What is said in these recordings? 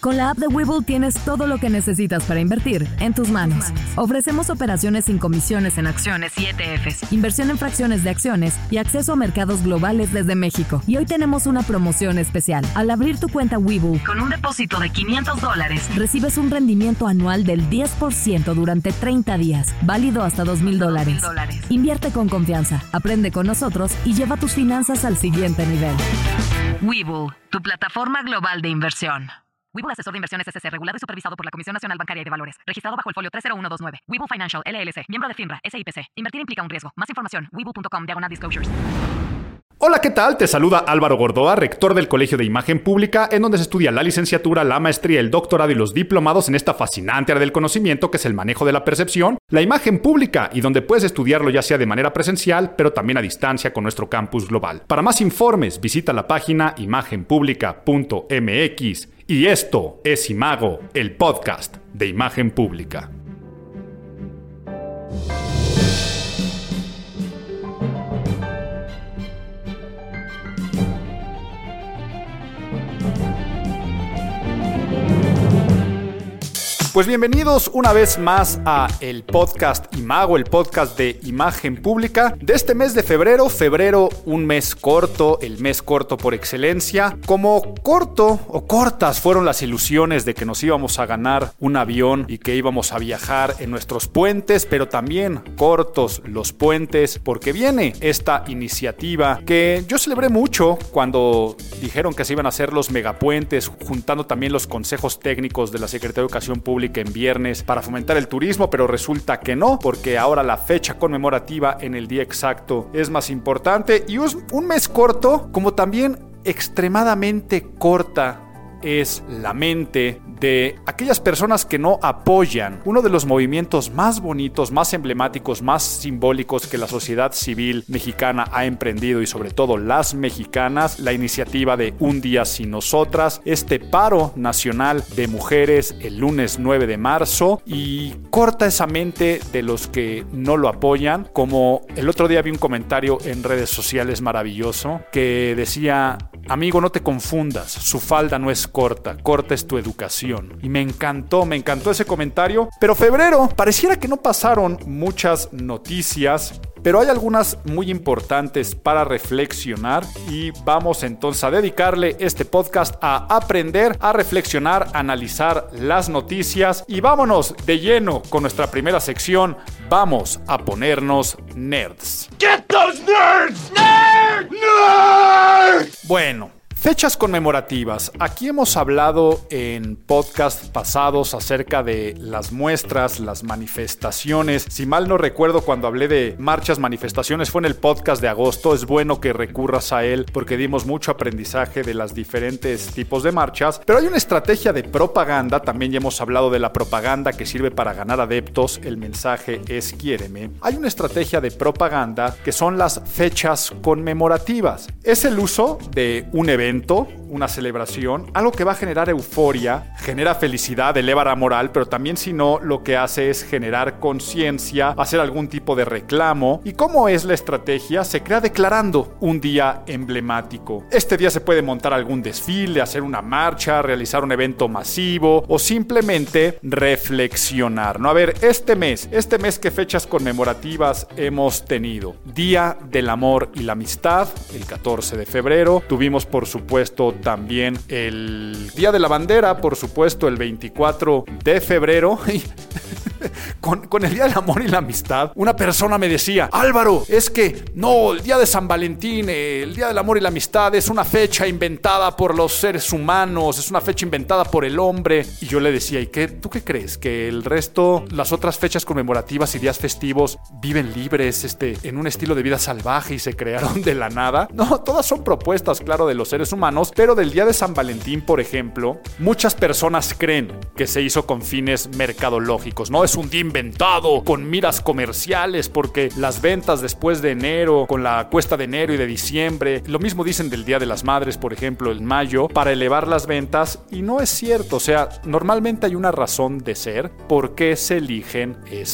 Con la app de Webull tienes todo lo que necesitas para invertir en tus manos. Ofrecemos operaciones sin comisiones en acciones y ETFs, inversión en fracciones de acciones y acceso a mercados globales desde México. Y hoy tenemos una promoción especial. Al abrir tu cuenta Webull con un depósito de $500, recibes un rendimiento anual del 10% durante 30 días, válido hasta $2,000. Invierte con confianza, aprende con nosotros y lleva tus finanzas al siguiente nivel. Webull, tu plataforma global de inversión. Webull Asesor de Inversiones S.C. regulado y supervisado por la Comisión Nacional Bancaria y de Valores. Registrado bajo el folio 30129. Webull Financial, LLC. Miembro de FINRA, SIPC. Invertir implica un riesgo. Más información, webull.com/disclosures. Hola, ¿qué tal? Te saluda Álvaro Gordoa, rector del Colegio de Imagen Pública, en donde se estudia la licenciatura, la maestría, el doctorado y los diplomados en esta fascinante área del conocimiento que es el manejo de la percepción, la imagen pública, y donde puedes estudiarlo ya sea de manera presencial, pero también a distancia con nuestro campus global. Para más informes, visita la página imagenpublica.mx. Y esto es Imago, el podcast de Imagen Pública. Pues bienvenidos una vez más a el podcast Imago, el podcast de Imagen Pública de este mes de febrero, un mes corto, el mes corto por excelencia. Como corto o cortas fueron las ilusiones de que nos íbamos a ganar un avión y que íbamos a viajar en nuestros puentes, pero también cortos los puentes porque viene esta iniciativa que yo celebré mucho cuando dijeron que se iban a hacer los megapuentes, juntando también los consejos técnicos de la Secretaría de Educación Pública en viernes para fomentar el turismo, pero resulta que no, porque ahora la fecha conmemorativa en el día exacto es más importante, y un mes corto, como también extremadamente corta es la mente de aquellas personas que no apoyan uno de los movimientos más bonitos, más emblemáticos, más simbólicos que la sociedad civil mexicana ha emprendido, y sobre todo las mexicanas, la iniciativa de Un Día Sin Nosotras, este paro nacional de mujeres el lunes 9 de marzo, y corta esa mente de los que no lo apoyan. Como el otro día vi un comentario en redes sociales maravilloso que decía: amigo, no te confundas, su falda no es corta, corta es tu educación. Y me encantó ese comentario. Pero febrero, pareciera que no pasaron muchas noticias, pero hay algunas muy importantes para reflexionar, y vamos entonces a dedicarle este podcast a aprender, a reflexionar, a analizar las noticias, y vámonos de lleno con nuestra primera sección. Vamos a ponernos nerds. Get those nerds! Nerd! Nerd! Bueno, fechas conmemorativas. Aquí hemos hablado en podcasts pasados acerca de las muestras, las manifestaciones. Si mal no recuerdo, cuando hablé de marchas, manifestaciones, fue en el podcast de agosto. Es bueno que recurras a él porque dimos mucho aprendizaje de los diferentes tipos de marchas. Pero hay una estrategia de propaganda. También ya hemos hablado de la propaganda que sirve para ganar adeptos. El mensaje es quiéreme. Hay una estrategia de propaganda que son las fechas conmemorativas. Es el uso de un evento, una celebración, algo que va a generar euforia, genera felicidad, eleva la moral, pero también, si no, lo que hace es generar conciencia, hacer algún tipo de reclamo. ¿Y cómo es la estrategia? Se crea declarando un día emblemático. Este día se puede montar algún desfile, hacer una marcha, realizar un evento masivo o simplemente reflexionar, ¿no? A ver, este mes, ¿qué fechas conmemorativas hemos tenido? Día del Amor y la Amistad, el 14 de febrero. Tuvimos, por supuesto, también el Día de la Bandera, por supuesto, el 24 de febrero. Con el Día del Amor y la Amistad, una persona me decía: Álvaro, es que no, el Día de San Valentín, el Día del Amor y la Amistad es una fecha inventada por los seres humanos, es una fecha inventada por el hombre. Y yo le decía: ¿y qué? ¿Tú qué crees? ¿Que el resto, las otras fechas conmemorativas y días festivos viven libres, en un estilo de vida salvaje y se crearon de la nada? No, todas son propuestas, claro, de los seres humanos, pero del Día de San Valentín, por ejemplo, muchas personas creen que se hizo con fines mercadológicos, ¿no? Es un día inventado con miras comerciales porque las ventas después de enero, con la cuesta de enero y de diciembre, lo mismo dicen del Día de las Madres, por ejemplo, en mayo, para elevar las ventas, y no es cierto. O sea, normalmente hay una razón de ser por qué se eligen esas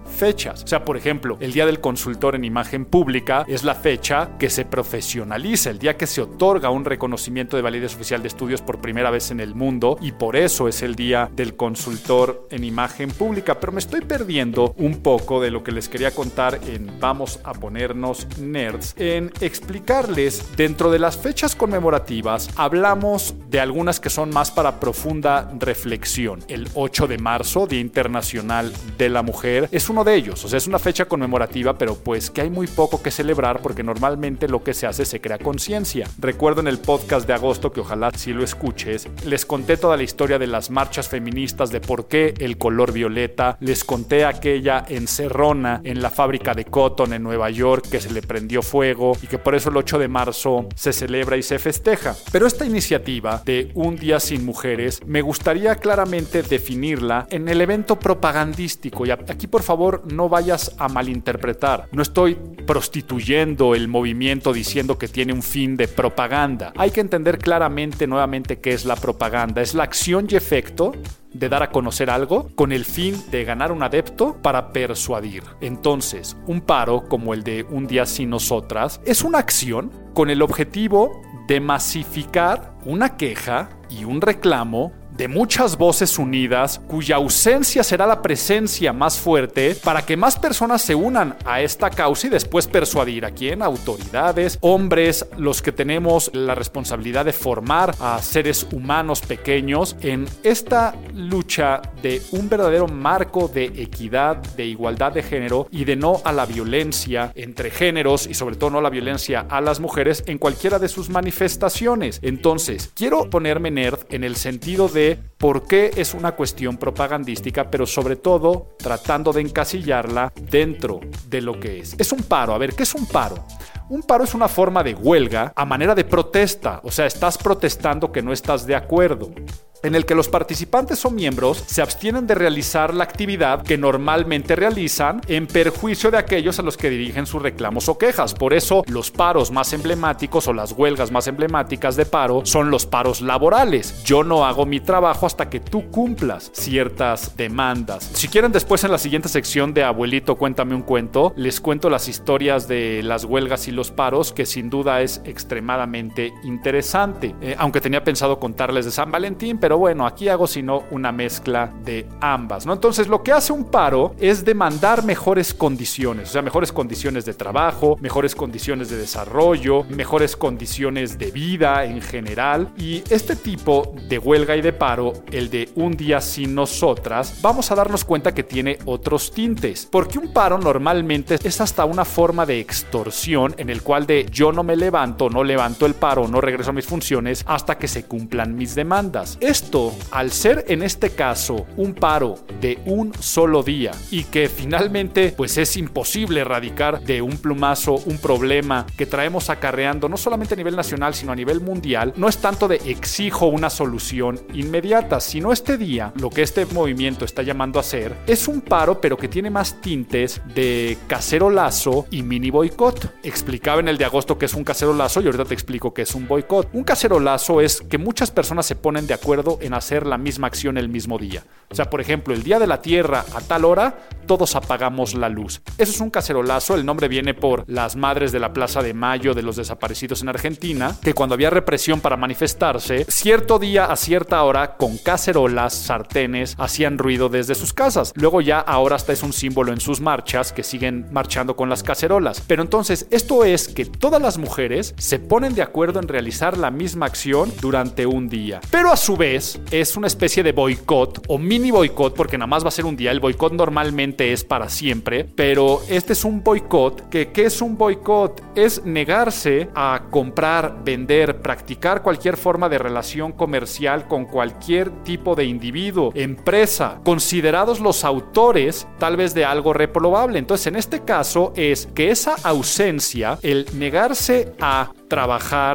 fechas. O sea, por ejemplo, el Día del Consultor en Imagen Pública es la fecha que se profesionaliza, el día que se otorga un reconocimiento de validez oficial de estudios por primera vez en el mundo, y por eso es el Día del Consultor en Imagen Pública. Pero me estoy perdiendo un poco de lo que les quería contar en Vamos a ponernos nerds, en explicarles dentro de las fechas conmemorativas. Hablamos de algunas que son más para profunda reflexión. El 8 de marzo, Día Internacional de la Mujer, es uno de ellos. O sea, es una fecha conmemorativa, pero pues que hay muy poco que celebrar porque normalmente lo que se hace se crea conciencia. Recuerdo en el podcast de agosto, que ojalá si lo escuches, les conté toda la historia de las marchas feministas, de por qué el color violeta. Les conté aquella encerrona en la fábrica de Cotton en Nueva York que se le prendió fuego y que por eso el 8 de marzo se celebra y se festeja. Pero esta iniciativa de Un Día Sin Mujeres me gustaría claramente definirla en el evento propagandístico. Y aquí, por favor, no vayas a malinterpretar. No estoy prostituyendo el movimiento diciendo que tiene un fin de propaganda. Hay que entender claramente nuevamente qué es la propaganda. Es la acción y efecto de dar a conocer algo con el fin de ganar un adepto para persuadir. Entonces, un paro como el de Un Día Sin Nosotras es una acción con el objetivo de masificar una queja y un reclamo de muchas voces unidas, cuya ausencia será la presencia más fuerte, para que más personas se unan a esta causa y después persuadir a quién, autoridades, hombres, los que tenemos la responsabilidad de formar a seres humanos pequeños en esta lucha de un verdadero marco de equidad, de igualdad de género y de no a la violencia entre géneros, y sobre todo no a la violencia a las mujeres en cualquiera de sus manifestaciones. Entonces, quiero ponerme nerd en el sentido de por qué es una cuestión propagandística, pero sobre todo tratando de encasillarla dentro de lo que es. Es un paro. A ver, ¿qué es un paro? Un paro es una forma de huelga a manera de protesta. O sea, estás protestando que no estás de acuerdo, en el que los participantes o miembros se abstienen de realizar la actividad que normalmente realizan en perjuicio de aquellos a los que dirigen sus reclamos o quejas. Por eso, los paros más emblemáticos o las huelgas más emblemáticas de paro son los paros laborales. Yo no hago mi trabajo hasta que tú cumplas ciertas demandas. Si quieren, después en la siguiente sección de Abuelito, cuéntame un cuento, les cuento las historias de las huelgas y los paros, que sin duda es extremadamente interesante. Aunque tenía pensado contarles de San Valentín, pero bueno, aquí hago sino una mezcla de ambas, ¿no? Entonces, lo que hace un paro es demandar mejores condiciones, o sea, mejores condiciones de trabajo, mejores condiciones de desarrollo, mejores condiciones de vida en general. Y este tipo de huelga y de paro, el de Un Día Sin Nosotras, vamos a darnos cuenta que tiene otros tintes, porque un paro normalmente es hasta una forma de extorsión en el cual de yo no me levanto, no levanto el paro, no regreso a mis funciones hasta que se cumplan mis demandas. Esto, al ser en este caso un paro de un solo día y que finalmente pues es imposible erradicar de un plumazo un problema que traemos acarreando no solamente a nivel nacional sino a nivel mundial, no es tanto de exijo una solución inmediata, sino este día lo que este movimiento está llamando a hacer es un paro, pero que tiene más tintes de cacerolazo y mini boicot. Explicaba en el de agosto que es un cacerolazo y ahorita te explico que es un boicot. Un cacerolazo es que muchas personas se ponen de acuerdo en hacer la misma acción el mismo día. O sea, por ejemplo, el Día de la Tierra a tal hora, todos apagamos la luz. Eso es un cacerolazo. El nombre viene por las madres de la Plaza de Mayo de los desaparecidos en Argentina, que cuando había represión para manifestarse, cierto día a cierta hora, con cacerolas, sartenes, hacían ruido desde sus casas. Luego ya ahora hasta es un símbolo en sus marchas, que siguen marchando con las cacerolas. Pero entonces, esto es que todas las mujeres se ponen de acuerdo en realizar la misma acción durante un día. Pero a su vez, es una especie de boicot o mini boicot, porque nada más va a ser un día. El boicot normalmente es para siempre, pero este es un boicot. ¿Qué es un boicot? Es negarse a comprar, vender, practicar cualquier forma de relación comercial con cualquier tipo de individuo, empresa, considerados los autores tal vez de algo reprobable. Entonces, en este caso es que esa ausencia, el negarse a trabajar,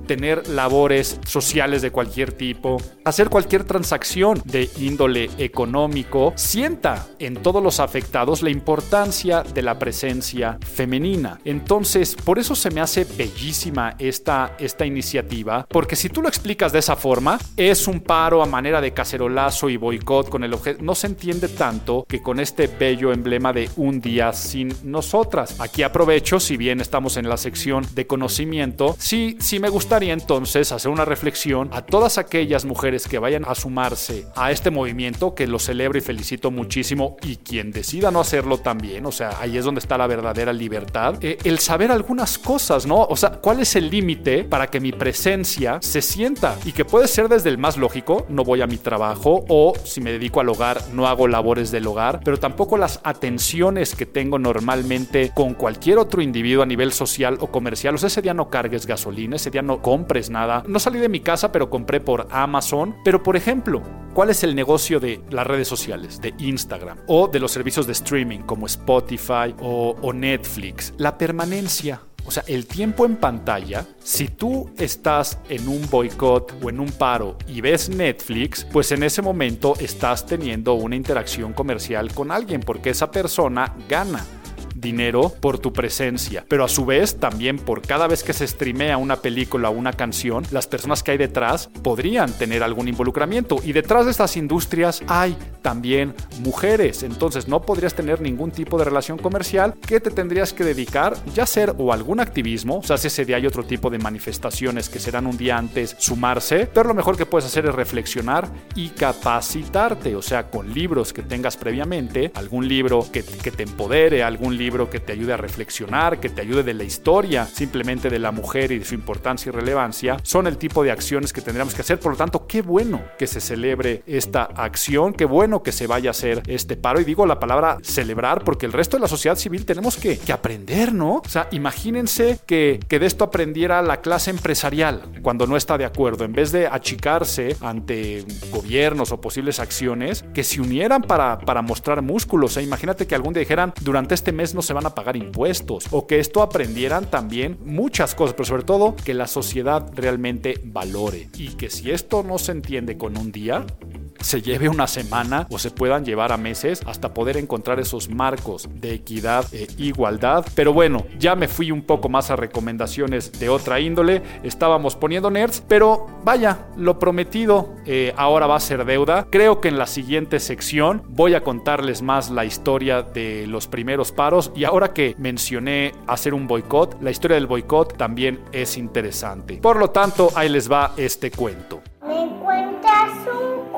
tener labores sociales de cualquier tipo, hacer cualquier transacción de índole económico, sienta en todos los afectados la importancia de la presencia femenina. Entonces, por eso se me hace bellísima esta iniciativa, porque si tú lo explicas de esa forma, es un paro a manera de cacerolazo y boicot con el objeto. No se entiende tanto que con este bello emblema de un día sin nosotras. Aquí aprovecho, si bien estamos en la sección de conocimiento, sí me gustaría entonces hacer una reflexión a todas aquellas mujeres que vayan a sumarse a este movimiento, que lo celebro y felicito muchísimo, y quien decida no hacerlo también, o sea, ahí es donde está la verdadera libertad, el saber algunas cosas, ¿no? O sea, ¿cuál es el límite para que mi presencia se sienta? Y que puede ser desde el más lógico, no voy a mi trabajo, o si me dedico al hogar, no hago labores del hogar, pero tampoco las atenciones que tengo normalmente con cualquier otro individuo a nivel social o comercial. O sea, ese día no cargues gasolina, ese día no compres nada. No salí de mi casa, pero compré por Amazon. Pero, por ejemplo, ¿cuál es el negocio de las redes sociales, de Instagram o de los servicios de streaming como Spotify o Netflix? La permanencia. O sea, el tiempo en pantalla. Si tú estás en un boicot o en un paro y ves Netflix, pues en ese momento estás teniendo una interacción comercial con alguien, porque esa persona gana dinero por tu presencia, pero a su vez también por cada vez que se streamea una película o una canción, las personas que hay detrás podrían tener algún involucramiento, y detrás de estas industrias hay también mujeres. Entonces no podrías tener ningún tipo de relación comercial, que te tendrías que dedicar ya a hacer o algún activismo. O sea, si ese día hay otro tipo de manifestaciones que serán un día antes, sumarse, pero lo mejor que puedes hacer es reflexionar y capacitarte, o sea, con libros que tengas previamente, algún libro que te empodere, algún libro que te ayude a reflexionar, que te ayude de la historia simplemente de la mujer y de su importancia y relevancia, son el tipo de acciones que tendríamos que hacer. Por lo tanto, qué bueno que se celebre esta acción, qué bueno que se vaya a hacer este paro, y digo la palabra celebrar porque el resto de la sociedad civil tenemos que aprender, ¿no? O sea, imagínense que de esto aprendiera la clase empresarial cuando no está de acuerdo, en vez de achicarse ante gobiernos o posibles acciones, que se unieran para mostrar músculos. O sea, imagínate que algún día dijeran, durante este mes no se van a pagar impuestos, o que esto aprendieran también muchas cosas, pero sobre todo que la sociedad realmente valore, y que si esto no se entiende con un día, se lleve una semana o se puedan llevar a meses hasta poder encontrar esos marcos de equidad e igualdad. Pero bueno, ya me fui un poco más a recomendaciones de otra índole. Estábamos poniendo nerds, pero vaya, lo prometido ahora va a ser deuda. Creo que en la siguiente sección voy a contarles más la historia de los primeros paros, y ahora que mencioné hacer un boicot, la historia del boicot también es interesante. Por lo tanto, ahí les va este cuento. ¿Me cuentas un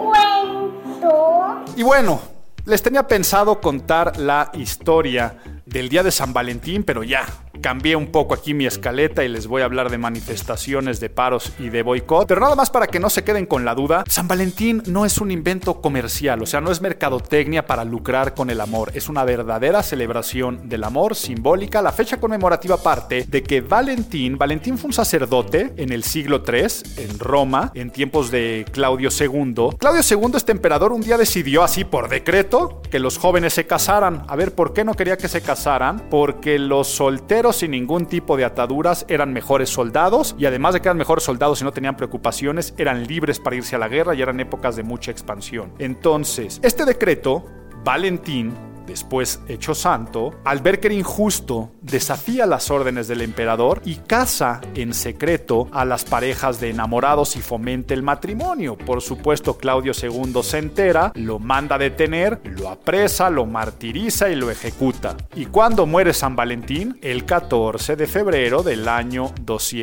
cuento? Y bueno, les tenía pensado contar la historia del día de San Valentín, pero ya cambié un poco aquí mi escaleta y les voy a hablar de manifestaciones, de paros y de boicot. Pero nada más para que no se queden con la duda, San Valentín no es un invento comercial, o sea, no es mercadotecnia para lucrar con el amor. Es una verdadera celebración del amor simbólica. La fecha conmemorativa parte de que Valentín fue un sacerdote en el siglo III en Roma, en tiempos de Claudio II. Claudio II, este emperador, un día decidió así por decreto que los jóvenes se casaran. A ver, ¿por qué no quería que se casaran? Porque los solteros sin ningún tipo de ataduras eran mejores soldados, y además de que eran mejores soldados y no tenían preocupaciones, eran libres para irse a la guerra y eran épocas de mucha expansión. Entonces, este decreto, Valentín, después hecho santo, al ver que era injusto, desafía las órdenes del emperador y casa en secreto a las parejas de enamorados y fomenta el matrimonio. Por supuesto, Claudio II se entera, lo manda a detener, lo apresa, lo martiriza y lo ejecuta. ¿Y cuándo muere San Valentín? El 14 de febrero del año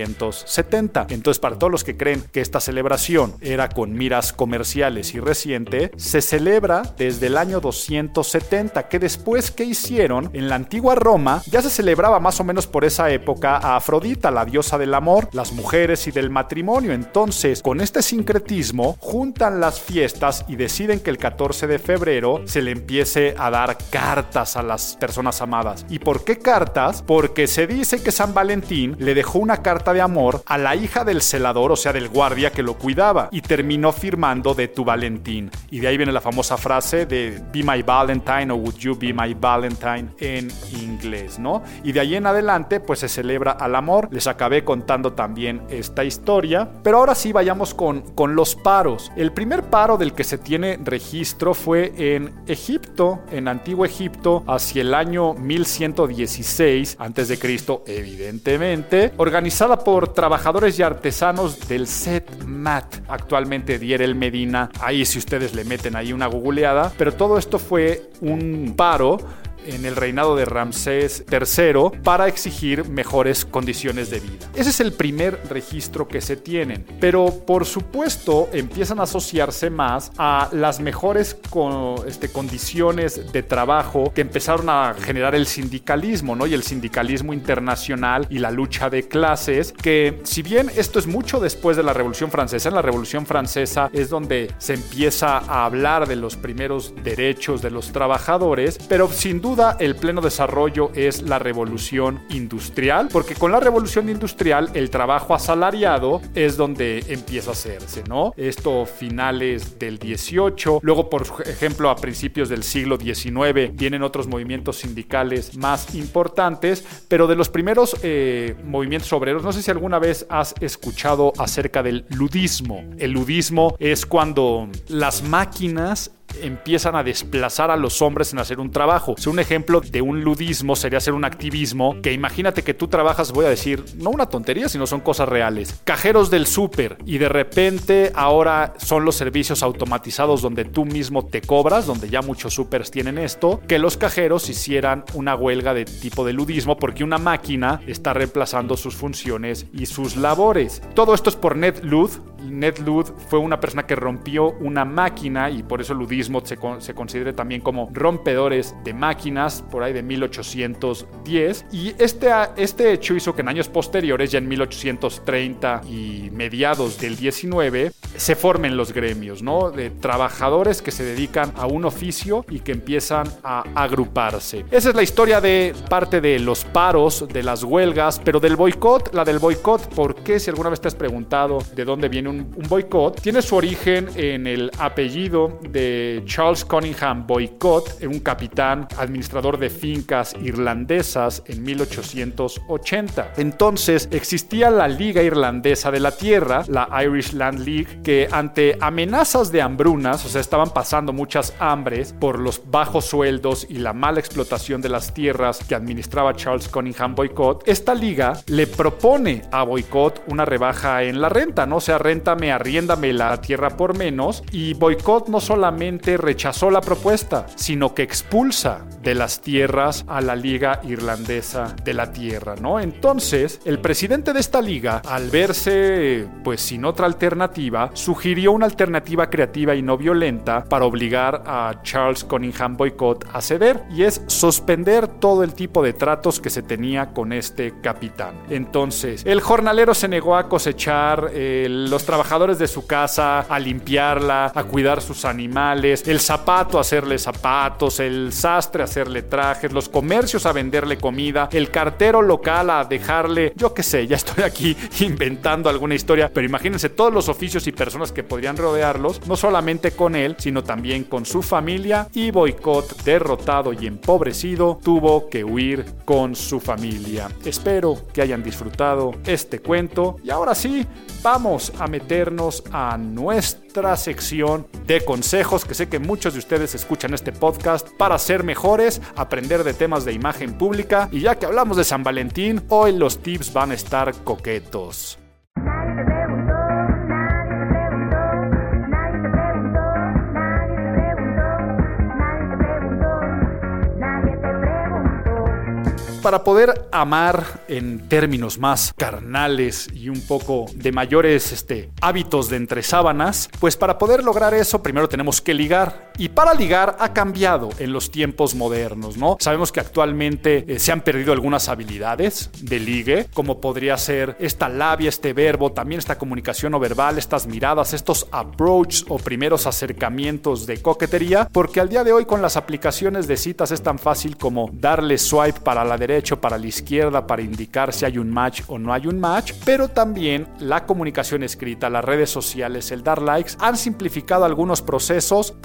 270. Entonces, para todos los que creen que esta celebración era con miras comerciales y reciente, se celebra desde el año 270, que después, ¿qué hicieron? En la antigua Roma ya se celebraba más o menos por esa época a Afrodita, la diosa del amor, las mujeres y del matrimonio. Entonces, con este sincretismo, juntan las fiestas y deciden que el 14 de febrero se le empiece a dar cartas a las personas amadas. ¿Y por qué cartas? Porque se dice que San Valentín le dejó una carta de amor a la hija del celador, o sea, del guardia que lo cuidaba, y terminó firmando de tu Valentín. Y de ahí viene la famosa frase de Be my Valentine o Would Would You Be My Valentine en inglés, ¿no? Y de ahí en adelante pues se celebra al amor. Les acabé contando también esta historia, pero ahora sí vayamos con los paros. El primer paro del que se tiene registro fue en Egipto, en Antiguo Egipto, hacia el año 1116 a.C., evidentemente, organizada por trabajadores y artesanos del Set-Mat, actualmente Deir el-Medina. Ahí si ustedes le meten ahí una googleada, pero todo esto fue un paro en el reinado de Ramsés III para exigir mejores condiciones de vida. Ese es el primer registro que se tienen, pero por supuesto empiezan a asociarse más a las mejores condiciones de trabajo que empezaron a generar el sindicalismo, ¿no? Y el sindicalismo internacional y la lucha de clases, que si bien esto es mucho después de la Revolución Francesa, en la Revolución Francesa es donde se empieza a hablar de los primeros derechos de los trabajadores, pero sin duda el pleno desarrollo es la revolución industrial, porque con la revolución industrial el trabajo asalariado es donde empieza a hacerse, ¿no? Esto finales del 18, luego por ejemplo a principios del siglo XIX vienen otros movimientos sindicales más importantes, pero de los primeros movimientos obreros, no sé si alguna vez has escuchado acerca del ludismo. El ludismo es cuando las máquinas empiezan a desplazar a los hombres en hacer un trabajo. O sea, un ejemplo de un ludismo sería hacer un activismo que imagínate que tú trabajas, voy a decir, no una tontería, sino son cosas reales. Cajeros del súper y de repente ahora son los servicios automatizados donde tú mismo te cobras, donde ya muchos súpers tienen esto, que los cajeros hicieran una huelga de tipo de ludismo porque una máquina está reemplazando sus funciones y sus labores. Todo esto es por Ned Ludd. Ned Ludd fue una persona que rompió una máquina y por eso el ludismo se considera también como rompedores de máquinas por ahí de 1810, y este hecho hizo que en años posteriores, ya en 1830 y mediados del 19, se formen los gremios, ¿no? De trabajadores que se dedican a un oficio y que empiezan a agruparse. Esa es la historia de parte de los paros, de las huelgas, pero del boicot. La del boicot, ¿por qué? Si alguna vez te has preguntado de dónde viene un boicot, tiene su origen en el apellido de Charles Cunningham Boycott, un capitán administrador de fincas irlandesas en 1880. Entonces existía la Liga Irlandesa de la Tierra, la Irish Land League, que ante amenazas de hambrunas, o sea, estaban pasando muchas hambres por los bajos sueldos y la mala explotación de las tierras que administraba Charles Cunningham Boycott, esta liga le propone a Boycott una rebaja en la renta, ¿no? O sea, arriéndame la tierra por menos, y Boycott no solamente rechazó la propuesta, sino que expulsa de las tierras a la Liga Irlandesa de la Tierra, ¿no? Entonces, el presidente de esta liga, al verse pues sin otra alternativa, sugirió una alternativa creativa y no violenta para obligar a Charles Cunningham Boycott a ceder, y es suspender todo el tipo de tratos que se tenía con este capitán. Entonces, el jornalero se negó a cosechar, los trabajadores de su casa a limpiarla, a cuidar sus animales, el zapato a hacerle zapatos, el sastre a hacerle trajes, los comercios a venderle comida, el cartero local a dejarle, yo qué sé, ya estoy aquí inventando alguna historia, pero imagínense todos los oficios y personas que podrían rodearlos, no solamente con él, sino también con su familia, y Boycott, derrotado y empobrecido, tuvo que huir con su familia. Espero que hayan disfrutado este cuento, y ahora sí, vamos a meternos a nuestra sección de consejos, que sé que muchos de ustedes escuchan este podcast para ser mejores, aprender de temas de imagen pública, y ya que hablamos de San Valentín, hoy los tips van a estar coquetos. Para poder amar en términos más carnales y un poco de mayores hábitos de entre sábanas, pues para poder lograr eso primero tenemos que ligar, y para ligar ha cambiado en los tiempos modernos, ¿no? Sabemos que actualmente se han perdido algunas habilidades de ligue, como podría ser esta labia, este verbo, también esta comunicación no verbal, estas miradas, estos approaches o primeros acercamientos de coquetería, porque al día de hoy con las aplicaciones de citas es tan fácil como darle swipe para la derecha, para la izquierda, para indicar si hay un match o no hay un match, pero también la comunicación escrita, las redes sociales, el dar likes, han simplificado algunos procesos. Por eso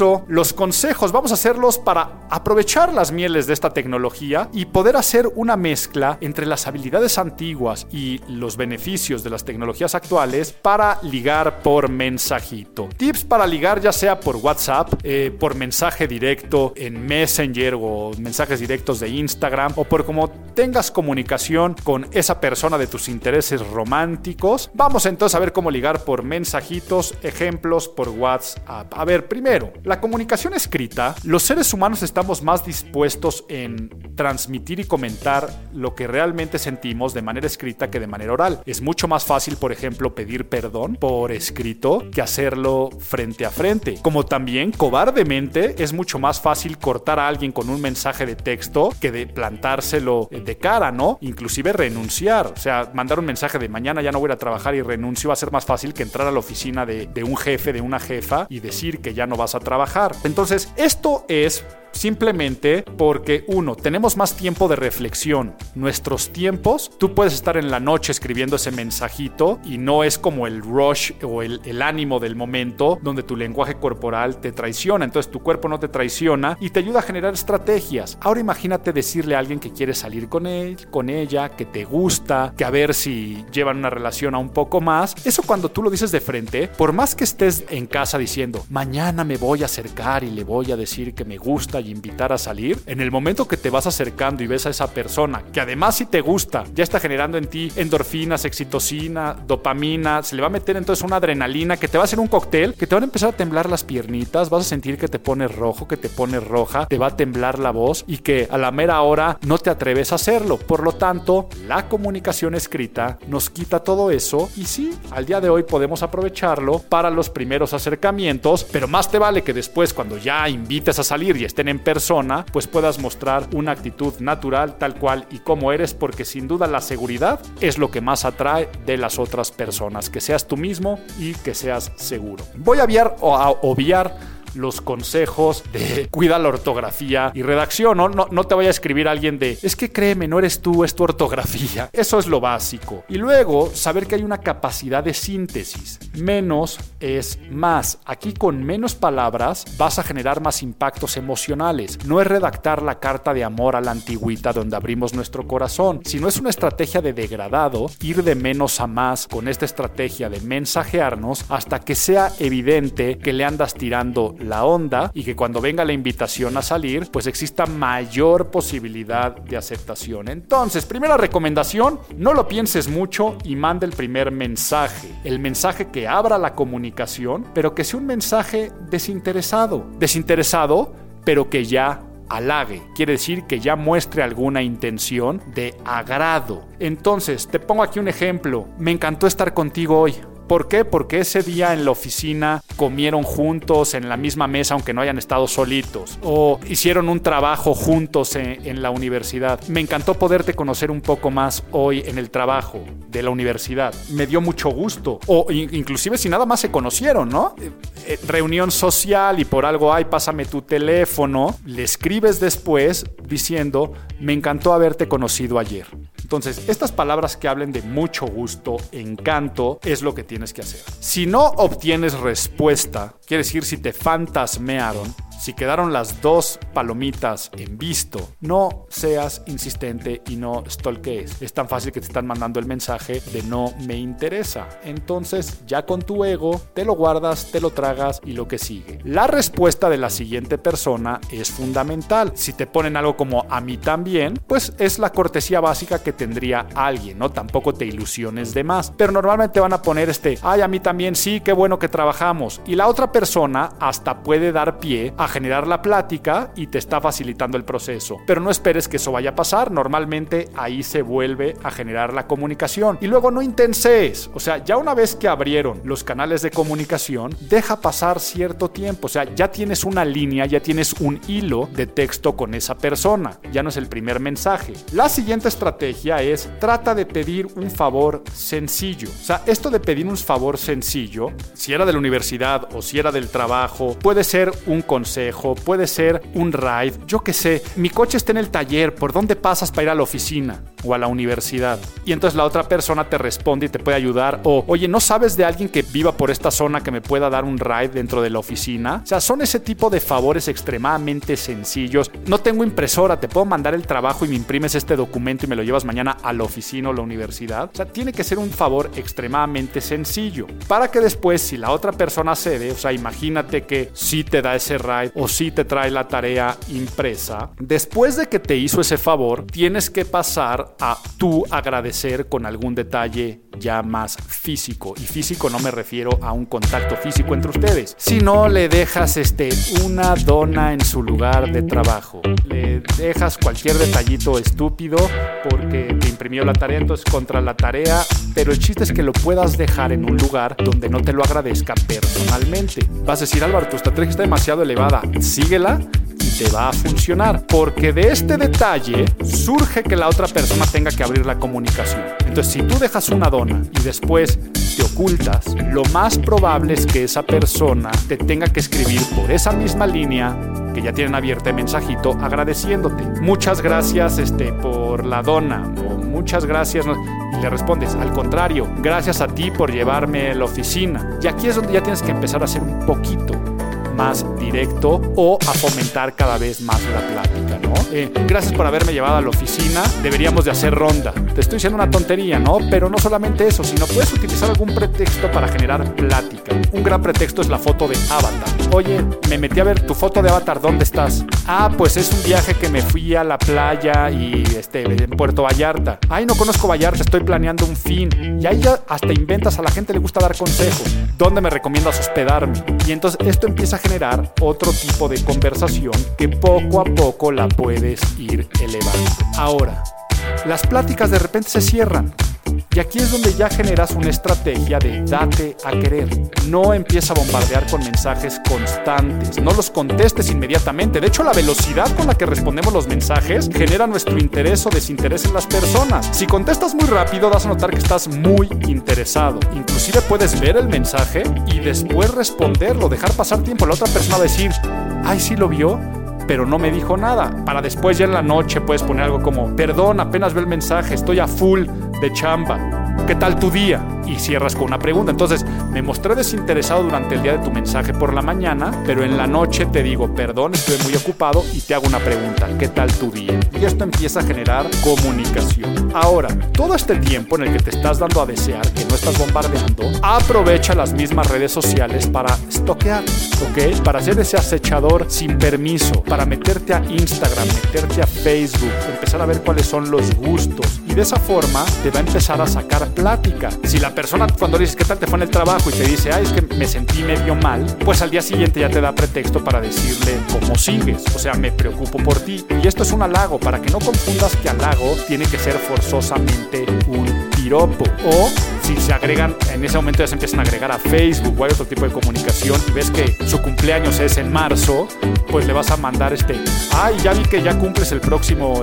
eso, los consejos vamos a hacerlos para aprovechar las mieles de esta tecnología y poder hacer una mezcla entre las habilidades antiguas y los beneficios de las tecnologías actuales para ligar por mensajito. Tips para ligar ya sea por WhatsApp, por mensaje directo en Messenger o mensajes directos de Instagram, o por como tengas comunicación con esa persona de tus intereses románticos. Vamos entonces a ver cómo ligar por mensajitos, ejemplos por WhatsApp. A ver, primero, la comunicación escrita. Los seres humanos estamos más dispuestos en transmitir y comentar lo que realmente sentimos de manera escrita que de manera oral. Es mucho más fácil, por ejemplo, pedir perdón por escrito que hacerlo frente a frente. Como también, cobardemente, es mucho más fácil cortar a alguien con un mensaje de texto que de plantárselo de cara, ¿no? Inclusive renunciar. O sea, mandar un mensaje de mañana ya no voy a trabajar y renuncio va a ser más fácil que entrar a la oficina de un jefe, de una jefa y decir que ya no vas a trabajar. Entonces, esto es simplemente porque, uno, tenemos más tiempo de reflexión. Nuestros tiempos, tú puedes estar en la noche escribiendo ese mensajito y no es como el rush o el ánimo del momento donde tu lenguaje corporal te traiciona. Entonces tu cuerpo no te traiciona y te ayuda a generar estrategias. Ahora imagínate decirle a alguien que quieres salir con él, con ella, que te gusta, que a ver si llevan una relación a un poco más. Eso cuando tú lo dices de frente, por más que estés en casa diciendo, mañana me voy a acercar y le voy a decir que me gusta y invitar a salir, en el momento que te vas acercando y ves a esa persona, que además si te gusta, ya está generando en ti endorfinas, oxitocina, dopamina, se le va a meter entonces una adrenalina que te va a hacer un cóctel, que te van a empezar a temblar las piernitas, vas a sentir que te pones rojo, que te pones roja, te va a temblar la voz y que a la mera hora no te atreves a hacerlo. Por lo tanto, la comunicación escrita nos quita todo eso y sí, al día de hoy podemos aprovecharlo para los primeros acercamientos, pero más te vale que después, cuando ya invites a salir y estén en persona, pues puedas mostrar una actitud natural, tal cual y como eres, porque sin duda la seguridad es lo que más atrae de las otras personas, que seas tú mismo y que seas seguro. Voy a obviar los consejos de cuida la ortografía y redacción. No te vaya a escribir a alguien de es que créeme, no eres tú, es tu ortografía. Eso es lo básico. Y luego, saber que hay una capacidad de síntesis. Menos es más. Aquí con menos palabras vas a generar más impactos emocionales. No es redactar la carta de amor a la antigüita donde abrimos nuestro corazón, sino es una estrategia de degradado, ir de menos a más con esta estrategia de mensajearnos hasta que sea evidente que le andas tirando la onda y que cuando venga la invitación a salir, pues exista mayor posibilidad de aceptación. Entonces, primera recomendación, no lo pienses mucho y manda el primer mensaje. El mensaje que abra la comunicación, pero que sea un mensaje desinteresado. Desinteresado, pero que ya halague. Quiere decir que ya muestre alguna intención de agrado. Entonces, te pongo aquí un ejemplo. Me encantó estar contigo hoy. ¿Por qué? Porque ese día en la oficina comieron juntos en la misma mesa aunque no hayan estado solitos, o hicieron un trabajo juntos en la universidad. Me encantó poderte conocer un poco más hoy en el trabajo de la universidad. Me dio mucho gusto. O inclusive si nada más se conocieron, ¿no? Reunión social y por algo, ay, pásame tu teléfono. Le escribes después diciendo, me encantó haberte conocido ayer. Entonces, estas palabras que hablen de mucho gusto, encanto, es lo que tienes que hacer. Si no obtienes respuesta, quiere decir si te fantasmearon, si quedaron las dos palomitas en visto, no seas insistente y no stalkees. Es tan fácil que te están mandando el mensaje de no me interesa. Entonces, ya con tu ego, te lo guardas, te lo tragas y lo que sigue. La respuesta de la siguiente persona es fundamental. Si te ponen algo como a mí también, pues es la cortesía básica que tendría alguien, ¿no? Tampoco te ilusiones de más. Pero normalmente van a poner ay, a mí también, sí, qué bueno que trabajamos. Y la otra persona hasta puede dar pie a generar la plática y te está facilitando el proceso. Pero no esperes que eso vaya a pasar. Normalmente ahí se vuelve a generar la comunicación. Y luego no intensees. O sea, ya una vez que abrieron los canales de comunicación, deja pasar cierto tiempo. O sea, ya tienes una línea, ya tienes un hilo de texto con esa persona. Ya no es el primer mensaje. La siguiente estrategia es trata de pedir un favor sencillo. O sea, esto de pedir un favor sencillo, si era de la universidad o si era del trabajo, puede ser un consejo, puede ser un ride, yo qué sé, mi coche está en el taller, ¿por dónde pasas para ir a la oficina? o a la universidad. Y entonces la otra persona te responde y te puede ayudar. O, oye, ¿no sabes de alguien que viva por esta zona que me pueda dar un ride dentro de la oficina? O sea, son ese tipo de favores extremadamente sencillos. No tengo impresora, te puedo mandar el trabajo y me imprimes este documento y me lo llevas mañana a la oficina o la universidad. O sea, tiene que ser un favor extremadamente sencillo. Para que después, si la otra persona cede, o sea, imagínate que sí te da ese ride o sí te trae la tarea impresa, después de que te hizo ese favor, tienes que pasar a tú agradecer con algún detalle ya más físico. Y físico no me refiero a un contacto físico entre ustedes, sino le dejas una dona en su lugar de trabajo. Le dejas cualquier detallito estúpido porque te imprimió la tarea, entonces contra la tarea, pero el chiste es que lo puedas dejar en un lugar donde no te lo agradezca personalmente. Vas a decir, Álvaro, tu estrategia está demasiado elevada, síguela y te va a funcionar, porque de este detalle surge que la otra persona tenga que abrir la comunicación. Entonces, si tú dejas una dona y después te ocultas, lo más probable es que esa persona te tenga que escribir por esa misma línea que ya tienen abierta el mensajito agradeciéndote. Muchas gracias por la dona, o muchas gracias, y le respondes, al contrario, gracias a ti por llevarme a la oficina. Y aquí es donde ya tienes que empezar a ser un poquito más directo o a fomentar cada vez más la plática, ¿no? Gracias por haberme llevado a la oficina, deberíamos de hacer ronda. Te estoy diciendo una tontería, ¿no? Pero no solamente eso, sino puedes utilizar algún pretexto para generar plática. Un gran pretexto es la foto de avatar. Oye, me metí a ver tu foto de avatar, ¿dónde estás? Ah, pues es un viaje que me fui a la playa y en Puerto Vallarta. Ay, no conozco Vallarta, estoy planeando un fin. Y ahí ya hasta inventas, a la gente le gusta dar consejos. ¿Dónde me recomiendas hospedarme? Y entonces esto empieza a generar otro tipo de conversación que poco a poco la puedes ir elevando. Ahora, las pláticas de repente se cierran. Y aquí es donde ya generas una estrategia de date a querer. No empieza a bombardear con mensajes constantes. No los contestes inmediatamente. De hecho, la velocidad con la que respondemos los mensajes genera nuestro interés o desinterés en las personas. Si contestas muy rápido, das a notar que estás muy interesado. Inclusive puedes ver el mensaje y después responderlo, dejar pasar tiempo. La otra persona va a decir, ay, sí lo vio, pero no me dijo nada. Para después ya en la noche puedes poner algo como, perdón, apenas veo el mensaje, estoy a full de chamba. ¿Qué tal tu día? Y cierras con una pregunta. Entonces, me mostré desinteresado durante el día de tu mensaje por la mañana, pero en la noche te digo, perdón, estoy muy ocupado y te hago una pregunta. ¿Qué tal tu día? Y esto empieza a generar comunicación. Ahora, todo este tiempo en el que te estás dando a desear, que no estás bombardeando, aprovecha las mismas redes sociales para stalkear, ¿ok? Para ser ese acechador sin permiso, para meterte a Instagram, meterte a Facebook, empezar a ver cuáles son los gustos. Y de esa forma te va a empezar a sacar plática. Si la persona cuando le dices ¿qué tal te fue en el trabajo? Y te dice, ay, es que me sentí medio mal, pues al día siguiente ya te da pretexto para decirle cómo sigues. O sea, me preocupo por ti. Y esto es un halago, para que no confundas que halago tiene que ser forzosamente un piropo. O si se agregan, en ese momento ya se empiezan a agregar a Facebook o hay otro tipo de comunicación y ves que su cumpleaños es en marzo, pues le vas a mandar ay, ya vi que ya cumples el próximo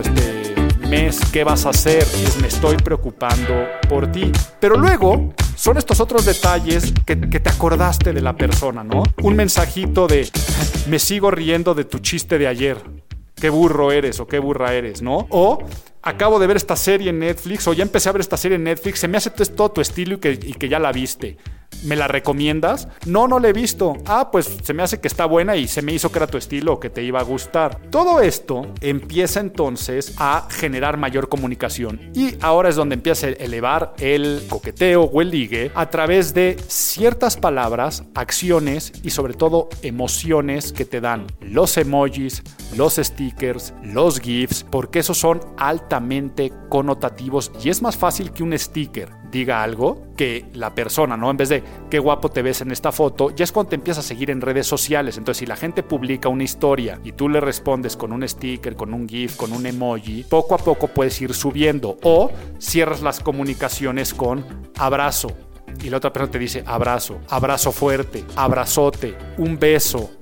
mes, ¿qué vas a hacer? Me estoy preocupando por ti. Pero luego son estos otros detalles que te acordaste de la persona, ¿no? Un mensajito de me sigo riendo de tu chiste de ayer. Qué burro eres o qué burra eres, ¿no? O acabo de ver esta serie en Netflix o ya empecé a ver esta serie en Netflix, se me hace todo tu estilo y que ya la viste. ¿Me la recomiendas? No, no la he visto. Ah, pues se me hace que está buena y se me hizo que era tu estilo o que te iba a gustar. Todo esto empieza entonces a generar mayor comunicación y ahora es donde empieza a elevar el coqueteo o el ligue a través de ciertas palabras, acciones y sobre todo emociones que te dan los emojis, los stickers, los GIFs, porque esos son altamente connotativos y es más fácil que un sticker diga algo que la persona, ¿no? En vez de qué guapo te ves en esta foto, ya es cuando te empiezas a seguir en redes sociales. Entonces, si la gente publica una historia y tú le respondes con un sticker, con un GIF, con un emoji, poco a poco puedes ir subiendo o cierras las comunicaciones con abrazo y la otra persona te dice abrazo, abrazo fuerte, abrazote, un beso.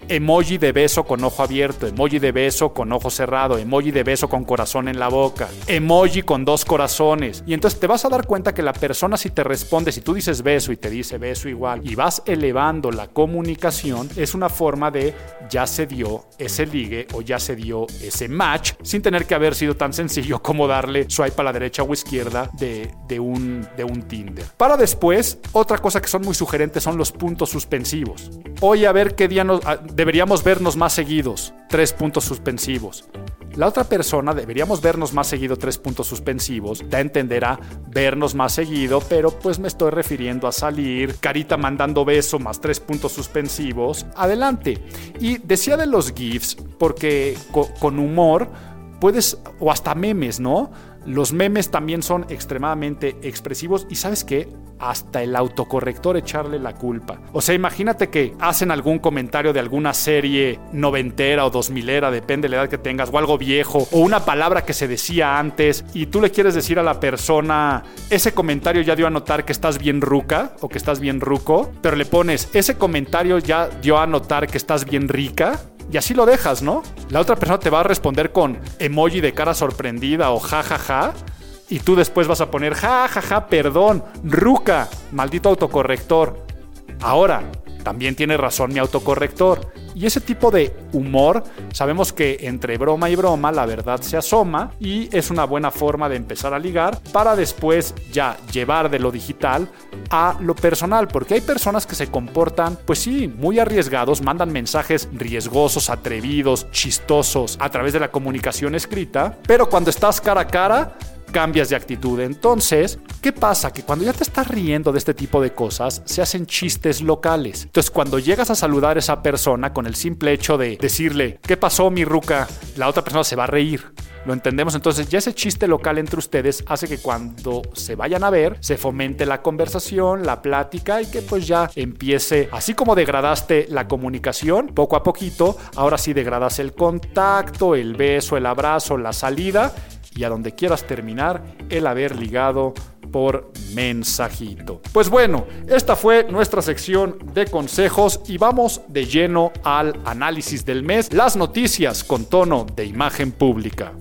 emoji de beso con ojo abierto, emoji de beso con ojo cerrado, emoji de beso con corazón en la boca, emoji con 2 corazones. Y entonces te vas a dar cuenta que la persona, si te responde, si tú dices beso y te dice beso igual, y vas elevando la comunicación, es una forma de ya se dio ese ligue o ya se dio ese match, sin tener que haber sido tan sencillo como darle swipe a la derecha o izquierda de un Tinder. Para después, otra cosa que son muy sugerentes son los puntos suspensivos. Oye, a ver qué día deberíamos vernos más seguidos. 3 puntos suspensivos. La otra persona, deberíamos vernos más seguido, 3 puntos suspensivos, da a entender a vernos más seguido, pero pues me estoy refiriendo a salir, carita mandando beso más 3 puntos suspensivos, adelante. Y decía de los GIFs, porque con humor puedes, o hasta memes, ¿no? Los memes también son extremadamente expresivos y ¿sabes qué? Hasta el autocorrector echarle la culpa. O sea, imagínate que hacen algún comentario de alguna serie noventera o 2000era, depende de la edad que tengas, o algo viejo, o una palabra que se decía antes y tú le quieres decir a la persona, ese comentario ya dio a notar que estás bien ruca o que estás bien ruco, pero le pones, ese comentario ya dio a notar que estás bien rica. Y así lo dejas, ¿no? La otra persona te va a responder con emoji de cara sorprendida o jajaja. Y tú después vas a poner jajaja, perdón, ruca, maldito autocorrector. Ahora, también tiene razón mi autocorrector. Y ese tipo de humor, sabemos que entre broma y broma la verdad se asoma y es una buena forma de empezar a ligar para después ya llevar de lo digital a lo personal, porque hay personas que se comportan, pues sí, muy arriesgados, mandan mensajes riesgosos, atrevidos, chistosos a través de la comunicación escrita, pero cuando estás cara a cara, cambias de actitud. Entonces, ¿qué pasa? Que cuando ya te estás riendo de este tipo de cosas, se hacen chistes locales. Entonces, cuando llegas a saludar a esa persona con el simple hecho de decirle, ¿qué pasó, mi ruca? La otra persona se va a reír. ¿Lo entendemos? Entonces, ya ese chiste local entre ustedes hace que cuando se vayan a ver, se fomente la conversación, la plática y que pues ya empiece, así como degradaste la comunicación, poco a poquito, ahora sí degradas el contacto, el beso, el abrazo, la salida y a donde quieras terminar, el haber ligado por mensajito. Pues bueno, esta fue nuestra sección de consejos y vamos de lleno al análisis del mes, las noticias con tono de imagen pública.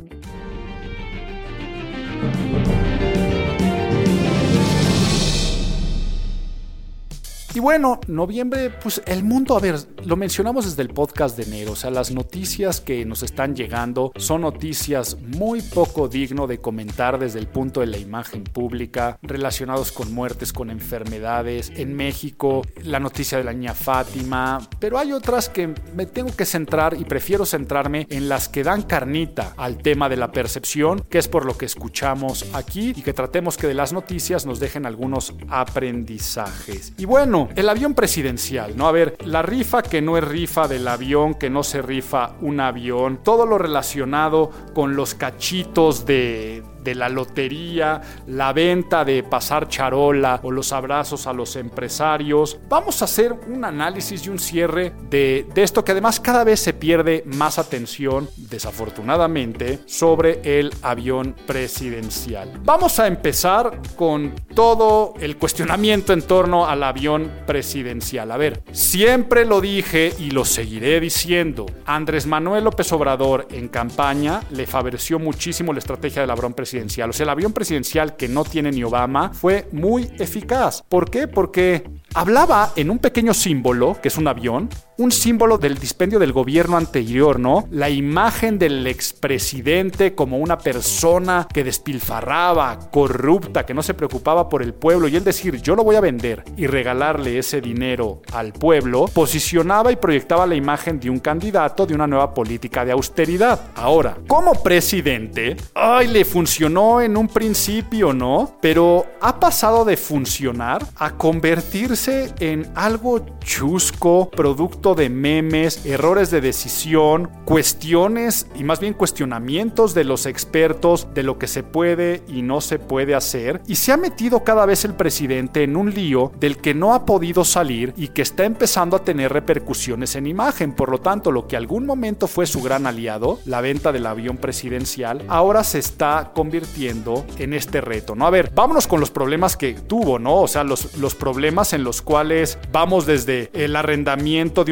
Y bueno, noviembre, pues el mundo, a ver, lo mencionamos desde el podcast de enero, o sea, las noticias que nos están llegando son noticias muy poco digno de comentar desde el punto de la imagen pública, relacionados con muertes, con enfermedades. En México, la noticia de la niña Fátima, pero hay otras que me tengo que centrar y prefiero centrarme en las que dan carnita al tema de la percepción, que es por lo que escuchamos aquí y que tratemos que de las noticias nos dejen algunos aprendizajes. Y bueno, el avión presidencial, ¿no? A ver, la rifa que no es rifa del avión, que no se rifa un avión, todo lo relacionado con los cachitos de la lotería, la venta de pasar charola o los abrazos a los empresarios. Vamos a hacer un análisis y un cierre de esto que además cada vez se pierde más atención, desafortunadamente, sobre el avión presidencial. Vamos a empezar con todo el cuestionamiento en torno al avión presidencial. A ver, siempre lo dije y lo seguiré diciendo. Andrés Manuel López Obrador en campaña le favoreció muchísimo la estrategia del avión presidencial. O sea, el avión presidencial que no tiene ni Obama fue muy eficaz. ¿Por qué? Porque hablaba en un pequeño símbolo, que es un avión, un símbolo del dispendio del gobierno anterior, ¿no? La imagen del expresidente como una persona que despilfarraba, corrupta, que no se preocupaba por el pueblo, y él decir, yo lo voy a vender y regalarle ese dinero al pueblo, posicionaba y proyectaba la imagen de un candidato de una nueva política de austeridad. Ahora, como presidente, le funcionó en un principio, ¿no? Pero ha pasado de funcionar a convertirse en algo chusco, producto de memes, errores de decisión, cuestiones y más bien cuestionamientos de los expertos de lo que se puede y no se puede hacer. Y se ha metido cada vez el presidente en un lío del que no ha podido salir y que está empezando a tener repercusiones en imagen. Por lo tanto, lo que algún momento fue su gran aliado, la venta del avión presidencial, ahora se está convirtiendo en este reto, ¿no? A ver, vámonos con los problemas que tuvo, ¿no? O sea, los problemas en los cuales vamos desde el arrendamiento de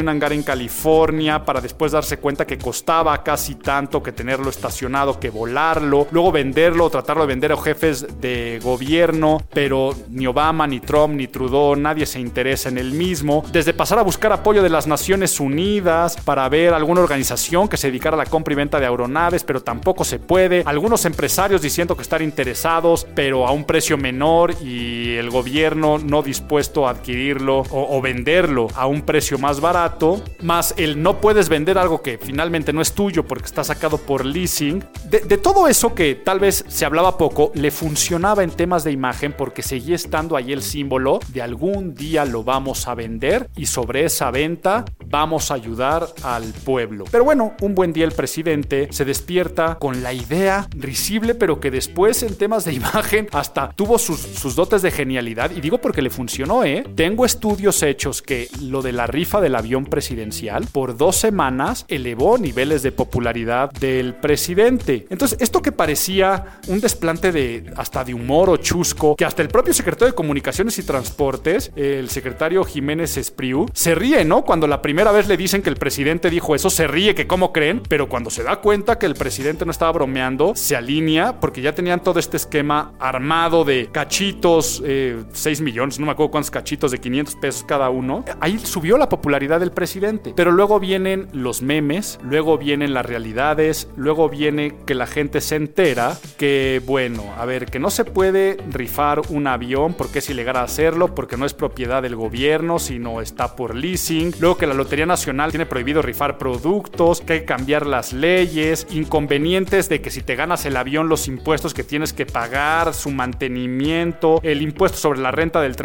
un hangar en California para después darse cuenta que costaba casi tanto que tenerlo estacionado, que volarlo, luego venderlo o tratarlo de vender a jefes de gobierno, pero ni Obama, ni Trump, ni Trudeau, nadie se interesa en el mismo. Desde pasar a buscar apoyo de las Naciones Unidas para ver alguna organización que se dedicara a la compra y venta de aeronaves, pero tampoco se puede. Algunos empresarios diciendo que están interesados, pero a un precio menor, y el gobierno no dispuesto a adquirirlo o venderlo a un precio más barato, más el no puedes vender algo que finalmente no es tuyo porque está sacado por leasing. De todo eso que tal vez se hablaba poco, le funcionaba en temas de imagen porque seguía estando ahí el símbolo de algún día lo vamos a vender y sobre esa venta vamos a ayudar al pueblo. Pero bueno, un buen día el presidente se despierta con la idea risible, pero que después en temas de imagen hasta tuvo sus dotes de genialidad, y digo porque le funcionó, Tengo estudios hechos que lo de la rifa del avión presidencial por 2 semanas elevó niveles de popularidad del presidente. Entonces, esto que parecía un desplante hasta de humor o chusco, que hasta el propio secretario de Comunicaciones y Transportes, el secretario Jiménez Espriu, se ríe, ¿no? Cuando la primera vez le dicen que el presidente dijo eso, se ríe, que cómo creen, pero cuando se da cuenta que el presidente no estaba bromeando, se alinea porque ya tenían todo este esquema armado de cachitos, 6 millones, no me acuerdo cuántos cachitos, de 500 pesos cada uno. Ahí subió la popularidad del presidente. Pero luego vienen los memes, luego vienen las realidades, luego viene que la gente se entera que, bueno, a ver, que no se puede rifar un avión porque es ilegal hacerlo, porque no es propiedad del gobierno, sino está por leasing. Luego que la Lotería Nacional tiene prohibido rifar productos, que hay que cambiar las leyes, inconvenientes de que si te ganas el avión, los impuestos que tienes que pagar, su mantenimiento, el impuesto sobre la renta del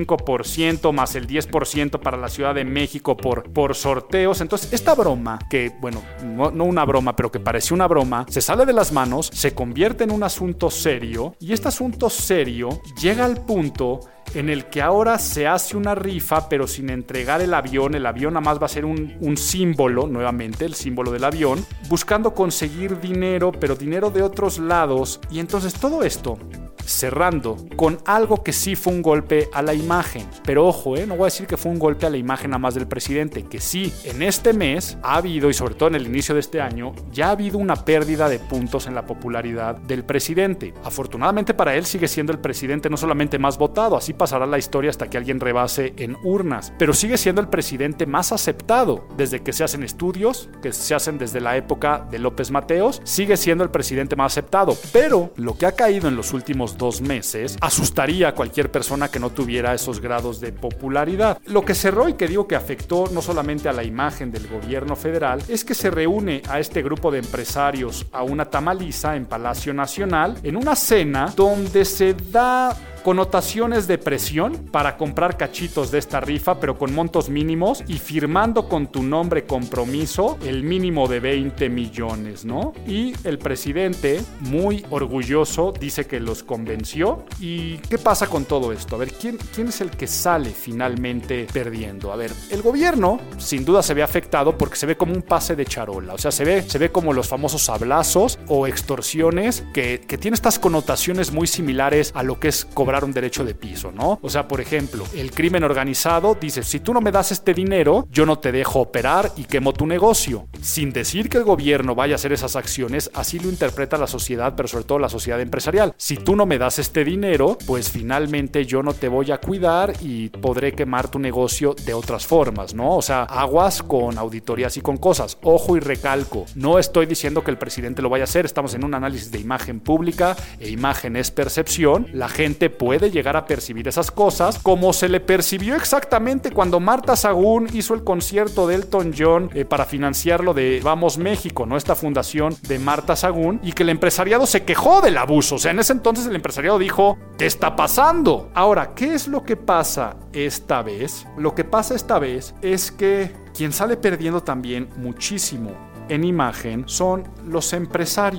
35% más el 10% para la Ciudad de México por sorteos. Entonces, esta broma, que bueno, no una broma, pero que pareció una broma, se sale de las manos, se convierte en un asunto serio, y este asunto serio llega al punto en el que ahora se hace una rifa, pero sin entregar el avión. El avión nada más va a ser un símbolo, nuevamente, el símbolo del avión, buscando conseguir dinero, pero dinero de otros lados. Y entonces todo esto cerrando con algo que sí fue un golpe a la imagen. Pero ojo, no voy a decir que fue un golpe a la imagen nada más del presidente, que sí, en este mes ha habido, y sobre todo en el inicio de este año, ya ha habido una pérdida de puntos en la popularidad del presidente. Afortunadamente para él sigue siendo el presidente no solamente más votado, así pasará la historia hasta que alguien rebase en urnas, pero sigue siendo el presidente más aceptado desde que se hacen estudios, que se hacen desde la época de López Mateos, sigue siendo el presidente más aceptado. Pero lo que ha caído en los últimos 2 meses asustaría a cualquier persona que no tuviera esos grados de popularidad. Lo que cerró y que digo que afectó no solamente a la imagen del gobierno federal es que se reúne a este grupo de empresarios a una tamaliza en Palacio Nacional, en una cena donde se da connotaciones de presión para comprar cachitos de esta rifa, pero con montos mínimos y firmando con tu nombre compromiso el mínimo de 20 millones, ¿no? Y el presidente, muy orgulloso, dice que los convenció. ¿Y qué pasa con todo esto? A ver, ¿quién es el que sale finalmente perdiendo? A ver, el gobierno sin duda se ve afectado porque se ve como un pase de charola, o sea, se ve como los famosos sablazos o extorsiones que tienen estas connotaciones muy similares a lo que es cobrar un derecho de piso, ¿no? O sea, por ejemplo, el crimen organizado dice, si tú no me das este dinero, yo no te dejo operar y quemo tu negocio. Sin decir que el gobierno vaya a hacer esas acciones, así lo interpreta la sociedad, pero sobre todo la sociedad empresarial. Si tú no me das este dinero, pues finalmente yo no te voy a cuidar y podré quemar tu negocio de otras formas, ¿no? O sea, aguas con auditorías y con cosas. Ojo y recalco, no estoy diciendo que el presidente lo vaya a hacer, estamos en un análisis de imagen pública e imagen es percepción. La gente puede llegar a percibir esas cosas como se le percibió exactamente cuando Marta Sagún hizo el concierto de Elton John para financiar lo de Vamos México, ¿no? Esta fundación de Marta Sagún, y que el empresariado se quejó del abuso. O sea, en ese entonces el empresariado dijo, ¿qué está pasando? Ahora, ¿qué es lo que pasa esta vez? Lo que pasa esta vez es que quien sale perdiendo también muchísimo en imagen son los empresarios.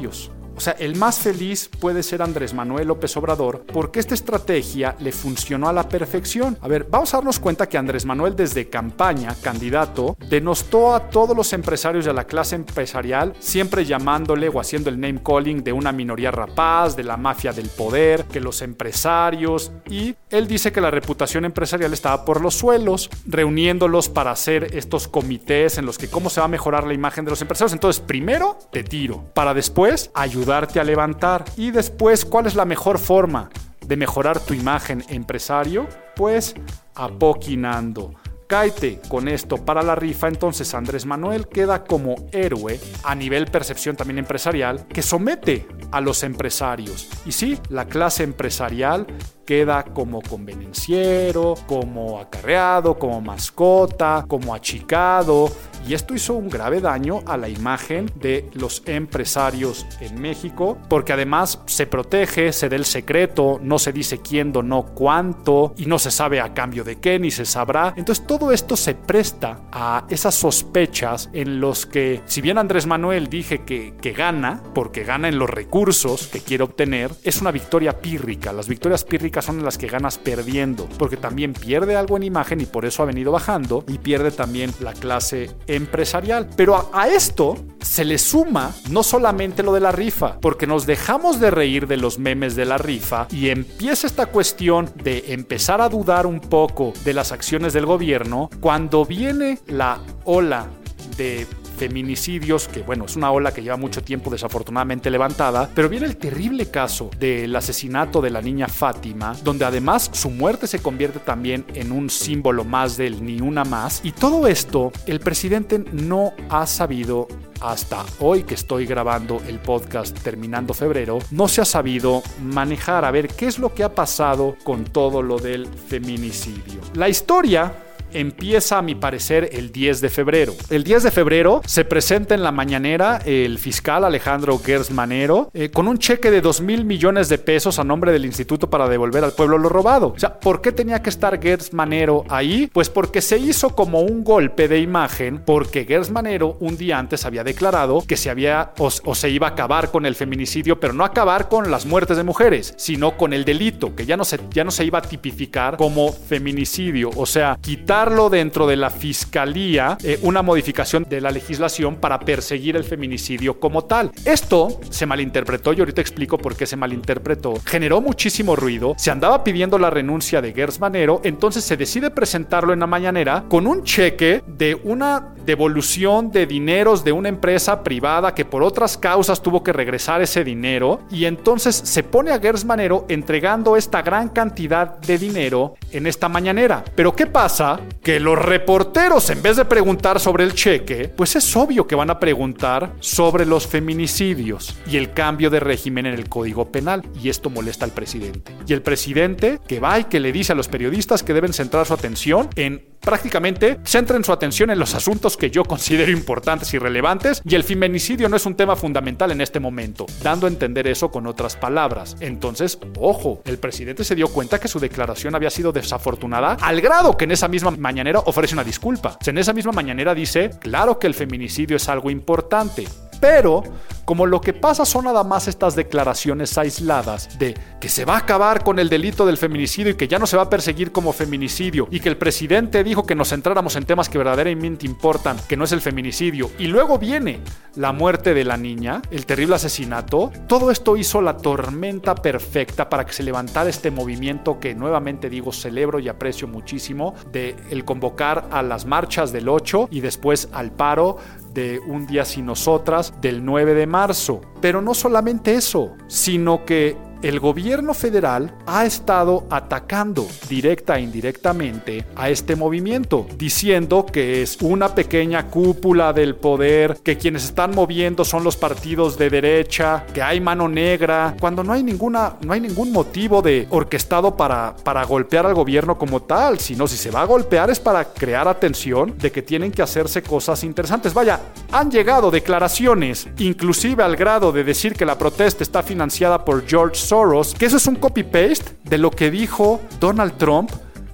O sea, el más feliz puede ser Andrés Manuel López Obrador porque esta estrategia le funcionó a la perfección. A ver, vamos a darnos cuenta que Andrés Manuel desde campaña, candidato, denostó a todos los empresarios de la clase empresarial, siempre llamándole o haciendo el name calling de una minoría rapaz, de la mafia del poder, que los empresarios, y él dice que la reputación empresarial estaba por los suelos, reuniéndolos para hacer estos comités en los que cómo se va a mejorar la imagen de los empresarios. Entonces, primero te tiro, para después ayudarte a levantar, y después, ¿cuál es la mejor forma de mejorar tu imagen empresario? Pues apoquinando. Cáete con esto para la rifa. Entonces Andrés Manuel queda como héroe a nivel percepción también empresarial, que somete a los empresarios. Y sí, la clase empresarial queda como convenenciero, como acarreado, como mascota, como achicado. Y esto hizo un grave daño a la imagen de los empresarios en México, porque además se protege, se da el secreto, no se dice quién donó cuánto y no se sabe a cambio de qué, ni se sabrá. Entonces todo esto se presta a esas sospechas en los que, si bien Andrés Manuel dije que gana, porque gana en los recursos que quiere obtener, es una victoria pírrica. Las victorias pírricas son en las que ganas perdiendo, porque también pierde algo en imagen y por eso ha venido bajando, y pierde también la clase empresarial. Pero a esto se le suma no solamente lo de la rifa, porque nos dejamos de reír de los memes de la rifa y empieza esta cuestión de empezar a dudar un poco de las acciones del gobierno cuando viene la ola de feminicidios, que bueno, es una ola que lleva mucho tiempo desafortunadamente levantada, pero viene el terrible caso del asesinato de la niña Fátima, donde además su muerte se convierte también en un símbolo más del ni una más, y todo esto el presidente no ha sabido, hasta hoy que estoy grabando el podcast terminando febrero, no se ha sabido manejar. A ver, ¿qué es lo que ha pasado con todo lo del feminicidio? La historia empieza, a mi parecer, el 10 de febrero. El 10 de febrero se presenta en la mañanera el fiscal Alejandro Gertz Manero con un cheque de 2,000 millones de pesos a nombre del Instituto para devolver al pueblo lo robado. O sea, ¿por qué tenía que estar Gertz Manero ahí? Pues porque se hizo como un golpe de imagen, porque Gertz Manero un día antes había declarado que se había o se iba a acabar con el feminicidio, pero no acabar con las muertes de mujeres, sino con el delito, que ya no se iba a tipificar como feminicidio. O sea, quitarlo dentro de la fiscalía, una modificación de la legislación para perseguir el feminicidio como tal. Esto se malinterpretó, y ahorita explico por qué se malinterpretó. Generó muchísimo ruido, se andaba pidiendo la renuncia de Gertz Manero, entonces se decide presentarlo en la mañanera con un cheque de una devolución de dineros de una empresa privada que por otras causas tuvo que regresar ese dinero, y entonces se pone a Gertz Manero entregando esta gran cantidad de dinero en esta mañanera. Pero ¿qué pasa? Que los reporteros, en vez de preguntar sobre el cheque, pues es obvio que van a preguntar sobre los feminicidios y el cambio de régimen en el Código Penal, y esto molesta al presidente. Y el presidente que va y que le dice a los periodistas que deben centrar su atención en prácticamente centren su atención en los asuntos que yo considero importantes y relevantes, y el feminicidio no es un tema fundamental en este momento, dando a entender eso con otras palabras. Entonces, ojo, el presidente se dio cuenta que su declaración había sido desafortunada al grado que en esa misma mañanera ofrece una disculpa. En esa misma mañanera dice, claro que el feminicidio es algo importante, pero como lo que pasa son nada más estas declaraciones aisladas de que se va a acabar con el delito del feminicidio y que ya no se va a perseguir como feminicidio, y que el presidente dijo que nos centráramos en temas que verdaderamente importan, que no es el feminicidio, y luego viene la muerte de la niña, el terrible asesinato, todo esto hizo la tormenta perfecta para que se levantara este movimiento que, nuevamente digo, celebro y aprecio muchísimo, de el convocar a las marchas del 8 y después al paro de Un Día Sin Nosotras del 9 de marzo. Pero no solamente eso, sino que el gobierno federal ha estado atacando directa e indirectamente a este movimiento, diciendo que es una pequeña cúpula del poder, que quienes están moviendo son los partidos de derecha, que hay mano negra, cuando no hay ningún motivo de orquestado para golpear al gobierno como tal, sino si se va a golpear es para crear atención de que tienen que hacerse cosas interesantes. Vaya, han llegado declaraciones, inclusive al grado de decir que la protesta está financiada por George Soros, que eso es un copy-paste de lo que dijo Donald Trump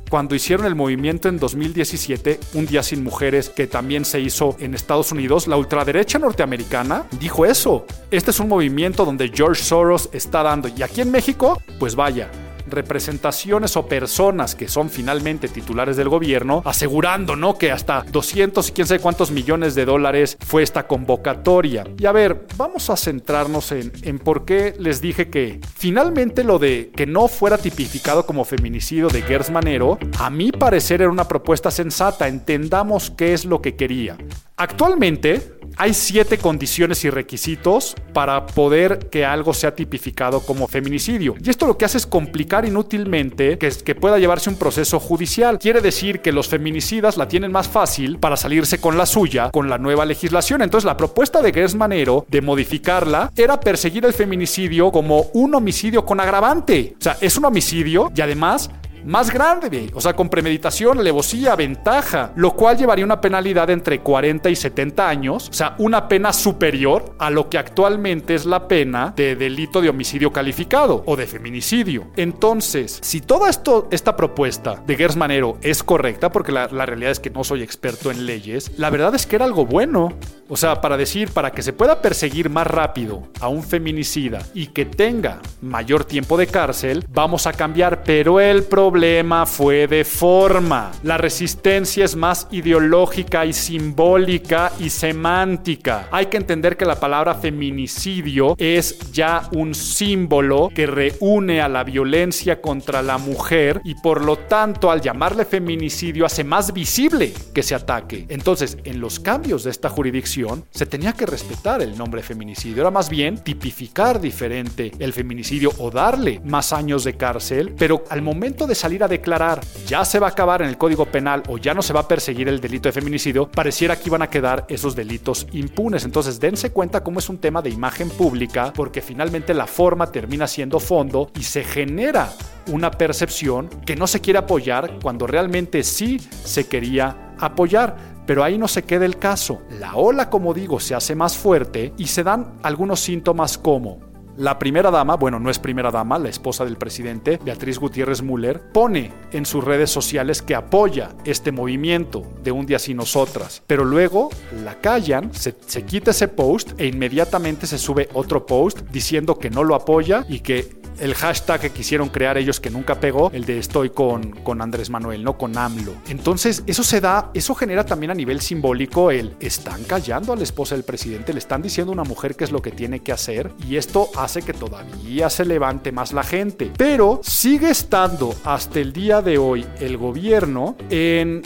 cuando hicieron el movimiento en 2017, Un Día Sin Mujeres, que también se hizo en Estados Unidos, la ultraderecha norteamericana dijo eso. Este es un movimiento donde George Soros está dando. Y aquí en México, pues vaya, representaciones o personas que son finalmente titulares del gobierno asegurando, ¿no?, que hasta 200 y quién sabe cuántos millones de dólares fue esta convocatoria. Y a ver, vamos a centrarnos en por qué les dije que finalmente lo de que no fuera tipificado como feminicidio de Gertz Manero, a mi parecer era una propuesta sensata. Entendamos qué es lo que quería. Actualmente hay 7 condiciones y requisitos para poder que algo sea tipificado como feminicidio. Y esto lo que hace es complicar inútilmente que pueda llevarse un proceso judicial. Quiere decir que los feminicidas la tienen más fácil para salirse con la suya con la nueva legislación. Entonces la propuesta de Gertz Manero de modificarla era perseguir el feminicidio como un homicidio con agravante. O sea, es un homicidio y además más grande, o sea, con premeditación, alevosía, ventaja, lo cual llevaría una penalidad entre 40 y 70 años, o sea, una pena superior a lo que actualmente es la pena de delito de homicidio calificado o de feminicidio. Entonces, si toda esta propuesta de Gertz Manero es correcta, porque la realidad es que no soy experto en leyes, la verdad es que era algo bueno. O sea, para que se pueda perseguir más rápido a un feminicida y que tenga mayor tiempo de cárcel, vamos a cambiar, pero el problema fue de forma. La resistencia es más ideológica y simbólica y semántica. Hay que entender que la palabra feminicidio es ya un símbolo que reúne a la violencia contra la mujer y por lo tanto al llamarle feminicidio hace más visible que se ataque. Entonces, en los cambios de esta jurisdicción se tenía que respetar el nombre feminicidio. Era más bien tipificar diferente el feminicidio o darle más años de cárcel, pero al momento de salir a declarar ya se va a acabar en el Código Penal o ya no se va a perseguir el delito de feminicidio, pareciera que iban a quedar esos delitos impunes. Entonces dense cuenta cómo es un tema de imagen pública, porque finalmente la forma termina siendo fondo y se genera una percepción que no se quiere apoyar cuando realmente sí se quería apoyar. Pero ahí no se queda el caso. La ola, como digo, se hace más fuerte y se dan algunos síntomas como la primera dama, bueno, no es primera dama, la esposa del presidente, Beatriz Gutiérrez Müller, pone en sus redes sociales que apoya este movimiento de Un Día Sin Nosotras, pero luego la callan, se quita ese post e inmediatamente se sube otro post diciendo que no lo apoya y que el hashtag que quisieron crear ellos que nunca pegó, el de estoy con Andrés Manuel, no con AMLO. Entonces eso genera también a nivel simbólico están callando a la esposa del presidente, le están diciendo a una mujer qué es lo que tiene que hacer y esto hace que todavía se levante más la gente. Pero sigue estando hasta el día de hoy el gobierno en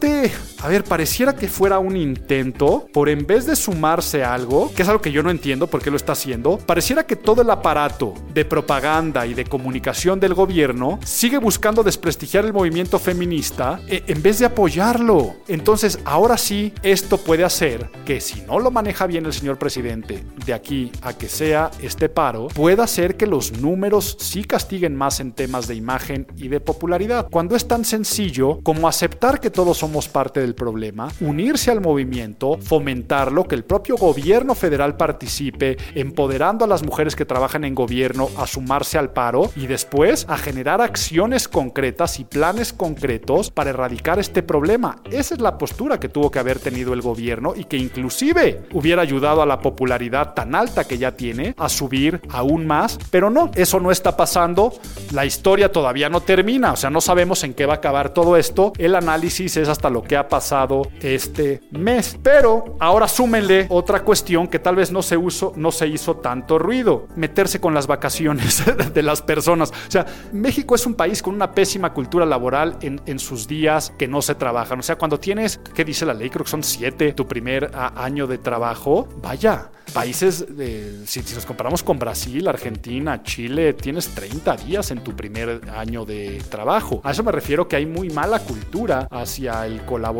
pareciera que fuera un intento por en vez de sumarse a algo, que es algo que yo no entiendo por qué lo está haciendo, pareciera que todo el aparato de propaganda y de comunicación del gobierno sigue buscando desprestigiar el movimiento feminista en vez de apoyarlo. Entonces, ahora sí, esto puede hacer que si no lo maneja bien el señor presidente, de aquí a que sea este paro, pueda hacer que los números sí castiguen más en temas de imagen y de popularidad. Cuando es tan sencillo como aceptar que todos somos parte del problema, unirse al movimiento, fomentarlo, que el propio gobierno federal participe, empoderando a las mujeres que trabajan en gobierno a sumarse al paro y después a generar acciones concretas y planes concretos para erradicar este problema. Esa es la postura que tuvo que haber tenido el gobierno y que inclusive hubiera ayudado a la popularidad tan alta que ya tiene a subir aún más, pero no, eso no está pasando. La historia todavía no termina, o sea, no sabemos en qué va a acabar todo esto. El análisis es hasta lo que ha pasado este mes, pero ahora súmenle otra cuestión que tal vez no se hizo tanto ruido: meterse con las vacaciones de las personas. O sea, México es un país con una pésima cultura laboral en sus días que no se trabajan. O sea, cuando tienes, ¿qué dice la ley? Creo que son 7 tu primer año de trabajo. Vaya, países, si nos comparamos con Brasil, Argentina, Chile, tienes 30 días en tu primer año de trabajo. A eso me refiero, que hay muy mala cultura hacia el colaborador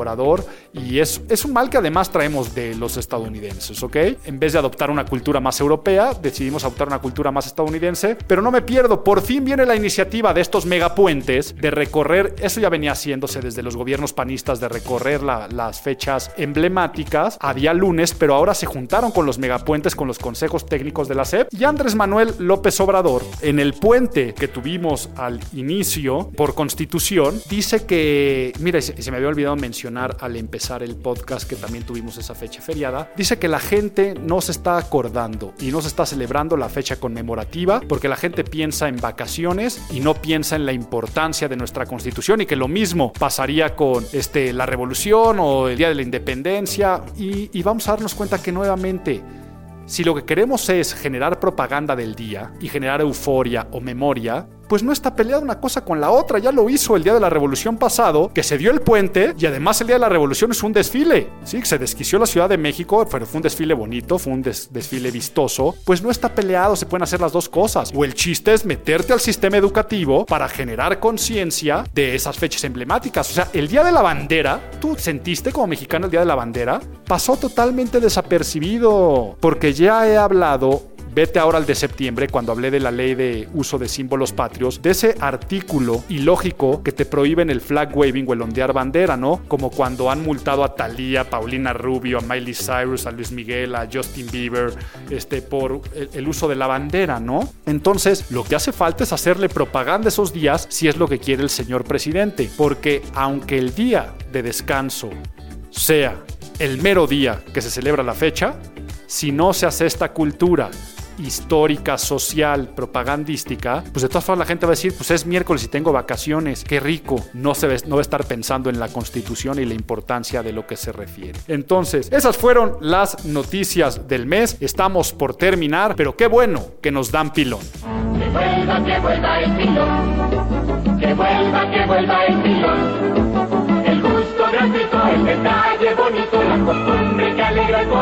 Obrador, y es un mal que además traemos de los estadounidenses, ¿ok? En vez de adoptar una cultura más europea, decidimos adoptar una cultura más estadounidense, pero no me pierdo, por fin viene la iniciativa de estos megapuentes de recorrer, eso ya venía haciéndose desde los gobiernos panistas, de recorrer las fechas emblemáticas a día lunes, pero ahora se juntaron con los megapuentes, con los consejos técnicos de la SEP, y Andrés Manuel López Obrador, en el puente que tuvimos al inicio por Constitución, dice que, mira, se me había olvidado mencionar al empezar el podcast que también tuvimos esa fecha feriada, dice que la gente no se está acordando y no se está celebrando la fecha conmemorativa porque la gente piensa en vacaciones y no piensa en la importancia de nuestra Constitución, y que lo mismo pasaría con la Revolución o el Día de la Independencia, y vamos a darnos cuenta que nuevamente, si lo que queremos es generar propaganda del día y generar euforia o memoria, pues no está peleada una cosa con la otra. Ya lo hizo el Día de la Revolución pasado, que se dio el puente, y además el Día de la Revolución es un desfile. Sí, se desquició la Ciudad de México, pero fue un desfile bonito, fue un desfile vistoso. Pues no está peleado, se pueden hacer las dos cosas. O el chiste es meterte al sistema educativo para generar conciencia de esas fechas emblemáticas. O sea, el Día de la Bandera, ¿tú sentiste como mexicano el Día de la Bandera? Pasó totalmente desapercibido, porque ya he hablado... Vete ahora al de septiembre, cuando hablé de la ley de uso de símbolos patrios, de ese artículo ilógico que te prohíben el flag waving o el ondear bandera, ¿no? Como cuando han multado a Thalía, a Paulina Rubio, a Miley Cyrus, a Luis Miguel, a Justin Bieber, por el uso de la bandera, ¿no? Entonces, lo que hace falta es hacerle propaganda esos días si es lo que quiere el señor presidente, porque aunque el día de descanso sea el mero día que se celebra la fecha, si no se hace esta cultura histórica, social, propagandística, pues de todas formas la gente va a decir, pues es miércoles y tengo vacaciones, qué rico. No va a estar pensando en la Constitución y la importancia de lo que se refiere. Entonces, esas fueron las noticias del mes. Estamos por terminar, pero qué bueno que nos dan pilón. Que vuelva el pilón. Que vuelva el pilón. El gusto gratuito, el detalle bonito, la costumbre que alegra el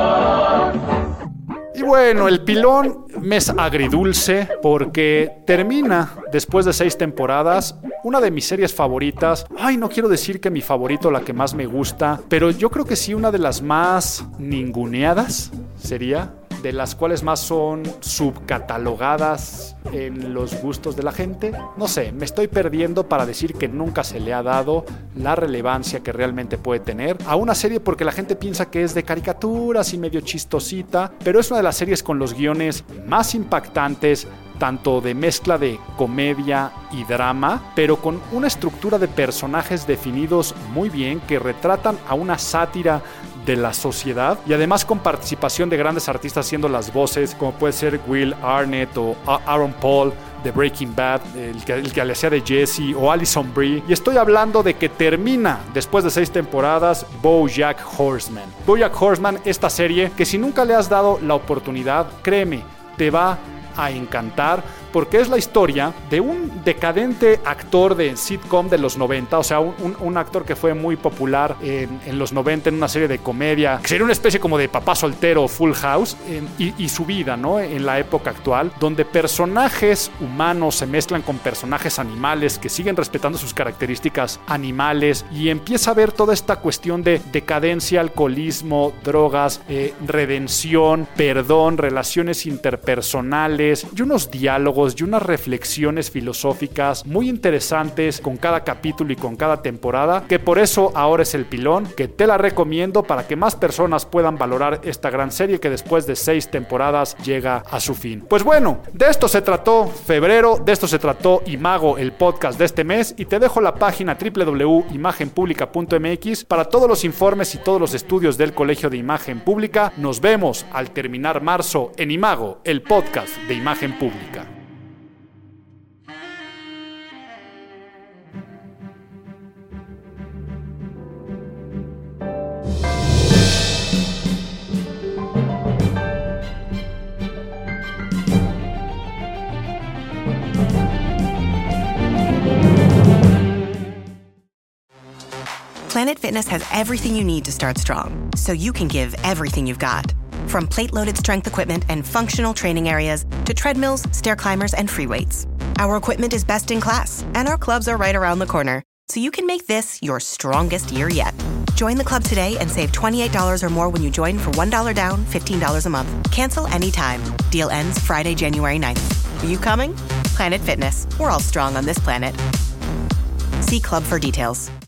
corazón. Y bueno, el pilón, mes agridulce, porque termina, después de 6 temporadas, una de mis series favoritas. Ay, no quiero decir que mi favorito, la que más me gusta, pero yo creo que sí una de las más ninguneadas sería, de las cuales más son subcatalogadas en los gustos de la gente. No sé, me estoy perdiendo para decir que nunca se le ha dado la relevancia que realmente puede tener a una serie, porque la gente piensa que es de caricaturas y medio chistosita, pero es una de las series con los guiones más impactantes, tanto de mezcla de comedia y drama, pero con una estructura de personajes definidos muy bien, que retratan a una sátira de la sociedad, y además con participación de grandes artistas haciendo las voces, como puede ser Will Arnett o Aaron Paul de Breaking Bad, el que le hacía de Jesse, o Alison Brie. Y estoy hablando de que termina, después de 6 temporadas, BoJack Horseman. BoJack Horseman, esta serie que si nunca le has dado la oportunidad, créeme, te va a encantar, porque es la historia de un decadente actor de sitcom de los 90, o sea, un actor que fue muy popular en los 90 en una serie de comedia, que sería una especie como de papá soltero, Full House, y su vida, ¿no? En la época actual, donde personajes humanos se mezclan con personajes animales que siguen respetando sus características animales, y empieza a ver toda esta cuestión de decadencia, alcoholismo, drogas, redención, perdón, relaciones interpersonales, y unos diálogos y unas reflexiones filosóficas muy interesantes con cada capítulo y con cada temporada, que por eso ahora es el pilón, que te la recomiendo para que más personas puedan valorar esta gran serie que después de 6 temporadas llega a su fin. Pues bueno, de esto se trató febrero, de esto se trató Imago, el podcast de este mes, y te dejo la página www.imagenpublica.mx para todos los informes y todos los estudios del Colegio de Imagen Pública. Nos vemos al terminar marzo en Imago, el podcast de Imagen Pública. Planet Fitness has everything you need to start strong, so you can give everything you've got. From plate-loaded strength equipment and functional training areas to treadmills, stair climbers, and free weights. Our equipment is best in class, and our clubs are right around the corner. so you can make this your strongest year yet. Join the club today and save $28 or more when you join for $1 down, $15 a month. Cancel anytime. Deal ends Friday, January 9th. Are you coming? Planet Fitness. We're all strong on this planet. See club for details.